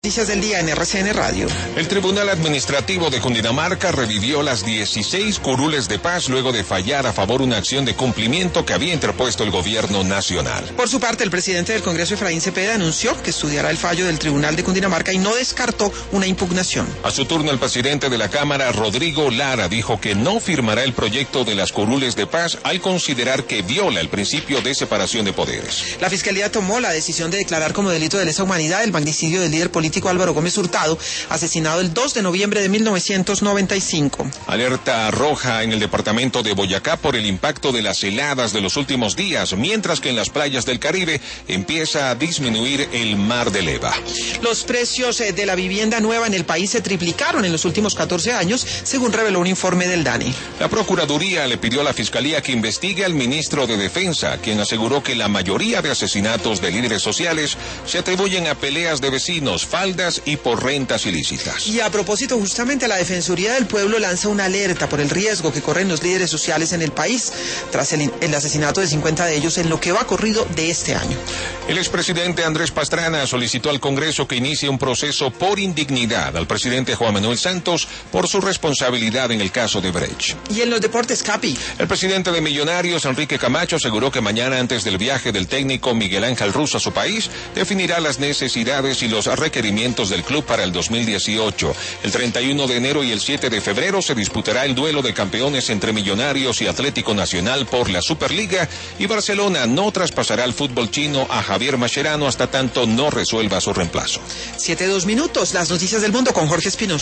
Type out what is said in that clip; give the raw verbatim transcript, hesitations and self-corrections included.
Noticias del día en R C N Radio. El Tribunal Administrativo de Cundinamarca revivió las dieciséis curules de paz luego de fallar a favor una acción de cumplimiento que había interpuesto el gobierno nacional. Por su parte, el presidente del Congreso, Efraín Cepeda, anunció que estudiará el fallo del Tribunal de Cundinamarca y no descartó una impugnación. A su turno, el presidente de la Cámara, Rodrigo Lara, dijo que no firmará el proyecto de las curules de paz al considerar que viola el principio de separación de poderes. La Fiscalía tomó la decisión de declarar como delito de lesa humanidad el magnicidio del líder político Álvaro Gómez Hurtado, asesinado el dos de noviembre de mil novecientos noventa y cinco. Alerta roja en el departamento de Boyacá por el impacto de las heladas de los últimos días, mientras que en las playas del Caribe empieza a disminuir el mar de leva. Los precios de la vivienda nueva en el país se triplicaron en los últimos catorce años, según reveló un informe del DANE. La Procuraduría le pidió a la Fiscalía que investigue al ministro de Defensa, quien aseguró que la mayoría de asesinatos de líderes sociales se atribuyen a peleas de vecinos, faldas y por rentas ilícitas. Y a propósito, justamente la Defensoría del Pueblo lanza una alerta por el riesgo que corren los líderes sociales en el país tras el, el asesinato de cincuenta de ellos en lo que va corrido de este año. El expresidente Andrés Pastrana solicitó al Congreso que inicie un proceso por indignidad al presidente Juan Manuel Santos por su responsabilidad en el caso de Brecht. Y en los deportes, Capi. El presidente de Millonarios, Enrique Camacho, aseguró que mañana, antes del viaje del técnico Miguel Ángel Russo a su país, definirá las necesidades y los requerimientos del club para el dos mil dieciocho. El treinta y uno de enero y el siete de febrero se disputará el duelo de campeones entre Millonarios y Atlético Nacional por la Superliga, y Barcelona no traspasará al fútbol chino a Javier Mascherano hasta tanto no resuelva su reemplazo. Siete dos minutos, las noticias del mundo con Jorge Espinosa.